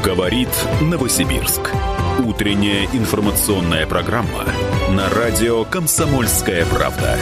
Говорит Новосибирск. Утренняя информационная программа на радио «Комсомольская правда».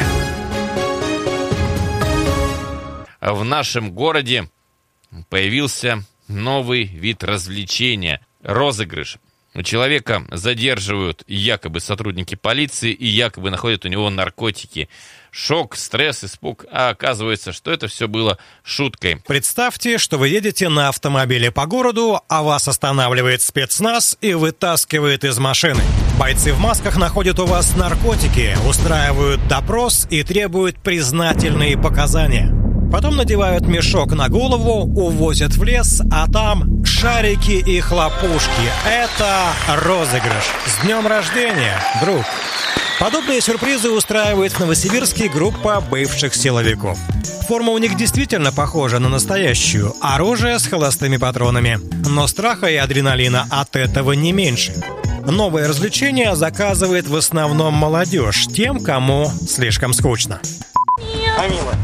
В нашем городе появился новый вид развлечения – розыгрыш. Человека задерживают якобы сотрудники полиции и якобы находят у него наркотики. Шок, стресс, испуг, а оказывается, что это все было шуткой. Представьте, что вы едете на автомобиле по городу, а вас останавливает спецназ и вытаскивает из машины. Бойцы в масках находят у вас наркотики, устраивают допрос и требуют признательные показания. Потом надевают мешок на голову, увозят в лес, а там шарики и хлопушки. Это розыгрыш. С днем рождения, друг! Подобные сюрпризы устраивает в Новосибирске группа бывших силовиков. Форма у них действительно похожа на настоящую. Оружие с холостыми патронами. Но страха и адреналина от этого не меньше. Новое развлечение заказывает в основном молодежь, тем, кому слишком скучно. Амила.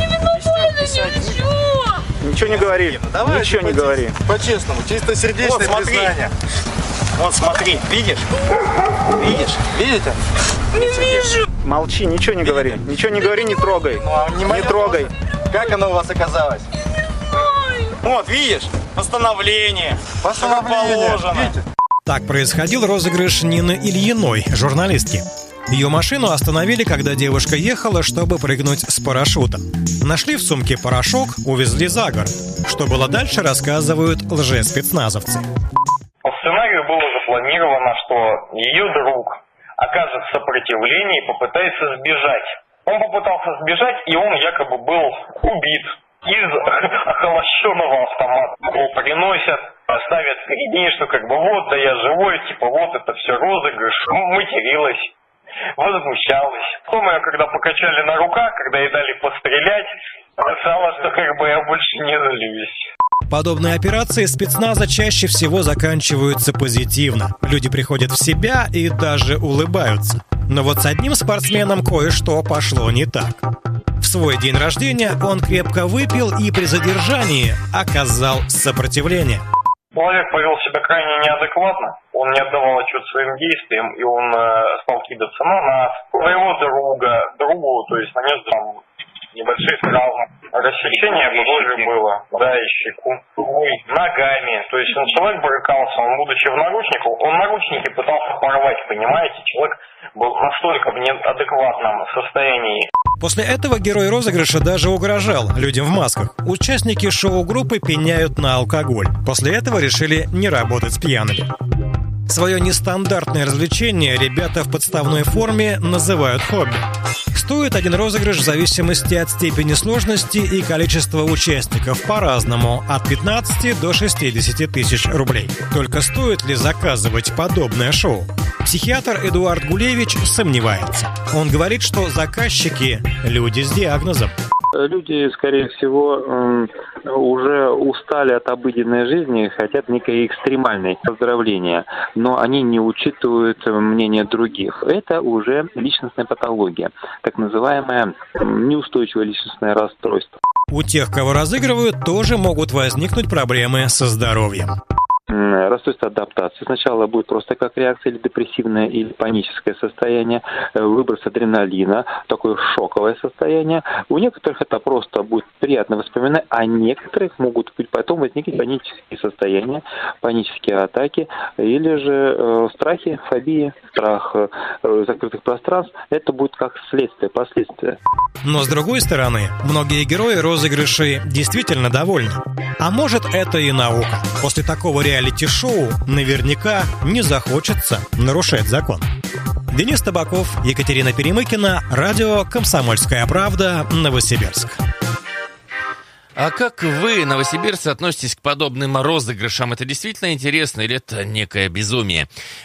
Ничего не говори, Давай, ничего не говори. По-честному, чистосердечное признание. Вот смотри, видишь? Видишь? Видите? Не вижу. Молчи, ничего не говори. Ничего не говори, не трогай. Не трогай. Как оно у вас оказалось? Вот, видишь? Постановление. Положено. Видите? Так происходил розыгрыш Нины Ильиной, журналистки. Ее машину остановили, когда девушка ехала, чтобы прыгнуть с парашютом. Нашли в сумке порошок, увезли за город. Что было дальше, рассказывают лжеспецназовцы. По сценарию было запланировано, что ее друг окажет сопротивление и попытается сбежать. Он попытался сбежать, и он якобы был убит. Из охолощенного автомата его приносят, ставят перед ней, что как бы вот, да я живой, типа вот это все розыгрыш. Материлась, возмущалась. Потом ее, когда покачали на руках, когда ей дали пострелять, сказала, что как бы я больше не злюсь. Подобные операции спецназа чаще всего заканчиваются позитивно. Люди приходят в себя и даже улыбаются. Но вот с одним спортсменом кое-что пошло не так. В свой день рождения он крепко выпил и при задержании оказал сопротивление. Человек повел себя крайне неадекватно, он не отдавал отчет своим действиям, и он стал кидаться на нас, своего другу, то есть нанес там небольшие травмы. Рассечение кожи было, да, и щеку, ногами. То есть человек брыкался, он, будучи в наручниках, он наручники пытался порвать, понимаете? Человек был настолько в неадекватном состоянии. После этого герой розыгрыша даже угрожал людям в масках. Участники шоу-группы пеняют на алкоголь. После этого решили не работать с пьяными. Свое нестандартное развлечение ребята в подставной форме называют хобби. Стоит один розыгрыш в зависимости от степени сложности и количества участников по-разному, от 15 до 60 тысяч рублей. Только стоит ли заказывать подобное шоу? Психиатр Эдуард Гулевич сомневается. Он говорит, что заказчики – люди с диагнозом. Люди, скорее всего, уже устали от обыденной жизни, хотят некой экстремальной поздравления, но они не учитывают мнение других. Это уже личностная патология, так называемое неустойчивое личностное расстройство. У тех, кого разыгрывают, тоже могут возникнуть проблемы со здоровьем. Расстройство адаптации. Сначала будет просто как реакция или депрессивное, или паническое состояние, выброс адреналина, такое шоковое состояние. У некоторых это просто будет приятное воспоминание, а некоторых могут быть потом возникнуть панические состояния, панические атаки, или же страхи, фобии, страх закрытых пространств. Это будет как следствие, последствия. Но с другой стороны, многие герои розыгрышей действительно довольны. А может, это и наука. После такого реалити-шоу наверняка не захочется нарушать закон. Денис Табаков, Екатерина Перемыкина, радио «Комсомольская правда», Новосибирск. А как вы, новосибирцы, относитесь к подобным розыгрышам? Это действительно интересно или это некое безумие?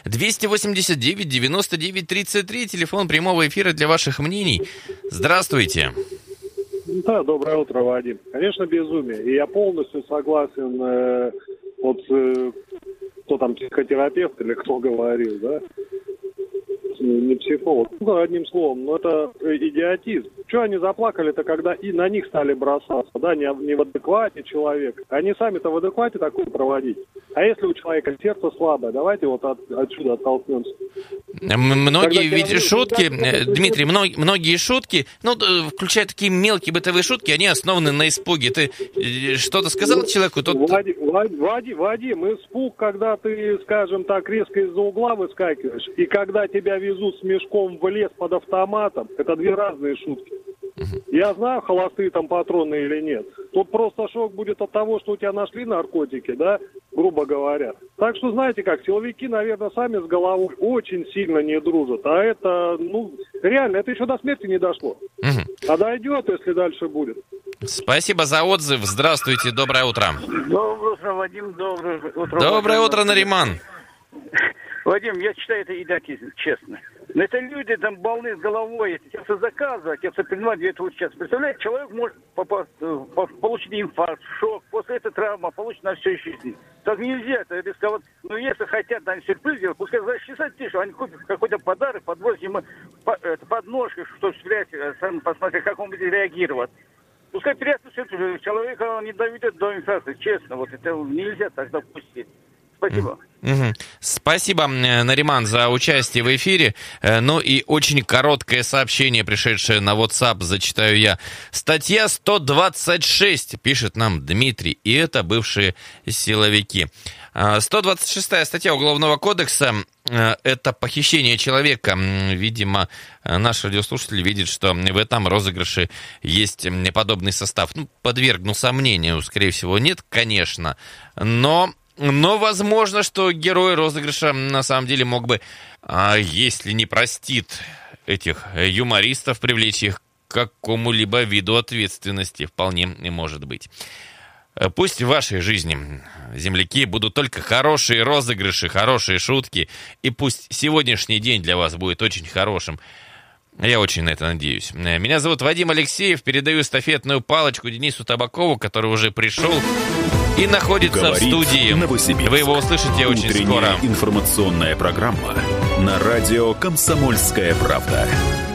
289-99-33, телефон прямого эфира для ваших мнений. Здравствуйте. Да, доброе утро, Вадим. Конечно, безумие. И я полностью согласен, кто там, психотерапевт или кто говорил, да? Не психолог. Ну, одним словом, но это идиотизм. Что они заплакали-то, когда и на них стали бросаться, да, не в адеквате человек. Они сами-то в адеквате такое проводить. А если у человека сердце слабое, давайте вот отсюда оттолкнемся. Многие ведь шутки, Дмитрий, многие шутки, включая такие мелкие бытовые шутки, они основаны на испуге. Ты что-то сказал человеку? Вадим, испуг, когда ты, скажем так, резко из-за угла выскакиваешь, и когда тебя везут с мешком в лес под автоматом, это две разные шутки. Я знаю, холостые там патроны или нет. Тут просто шок будет от того, что у тебя нашли наркотики, да, грубо говоря. Так что, знаете как, силовики, наверное, сами с головой очень сильно не дружат. А это, реально, это еще до смерти не дошло. А дойдет, если дальше будет. Спасибо за отзыв. Здравствуйте, доброе утро. Доброе утро, Вадим, доброе утро. Доброе утро, Нариман. Вадим, я считаю, это идиотизм, честно. Но это люди там больны с головой, если все заказывать, если принимать 2 сейчас. Представляете, человек может получить инфаркт, шок, после этого травма, получить на всю жизнь. Так нельзя, это рисковать. Если хотят, они сюрприз делают, пускай за 60 тысяч, они купят какой-то подарок, подвозят ему подножку, чтобы стрелять, сам посмотреть, как он будет реагировать. Пускай приятно человека не доведет до инфаркта, честно, вот это нельзя так допустить. Спасибо. Спасибо, Нариман, за участие в эфире. Ну и очень короткое сообщение, пришедшее на WhatsApp, зачитаю я. Статья 126, пишет нам Дмитрий, и это бывшие силовики. 126-я статья Уголовного кодекса – это похищение человека. Видимо, наш радиослушатель видит, что в этом розыгрыше есть подобный состав. Подвергну сомнению, скорее всего, нет, конечно, но возможно, что герой розыгрыша на самом деле мог бы, если не простит этих юмористов, привлечь их к какому-либо виду ответственности. Вполне может быть. Пусть в вашей жизни, земляки, будут только хорошие розыгрыши, хорошие шутки, и пусть сегодняшний день для вас будет очень хорошим. Я очень на это надеюсь. Меня зовут Вадим Алексеев, передаю эстафетную палочку Денису Табакову, который уже пришел и находится в студии. Вы его услышите очень скоро. Утренняя информационная программа на радио «Комсомольская правда».